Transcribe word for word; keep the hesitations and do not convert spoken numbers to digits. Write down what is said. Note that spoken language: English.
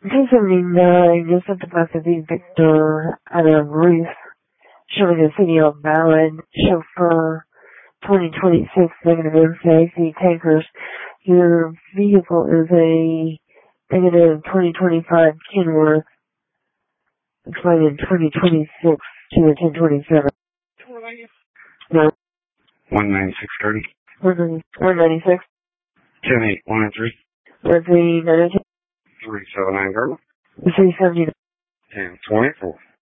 two seventy-nine, just at the back of the Victor out of Ruth, showing a city of Ballad, chauffeur, twenty twenty-six negative M C I C tankers. Your vehicle is a negative twenty twenty-five Kenworth, expired in twenty twenty-six to the ten twenty-seven. No. one ninety-six thirty. one ninety-six. ten eight one nine three. Three three seven nine girl. three seventy. ten twenty-four.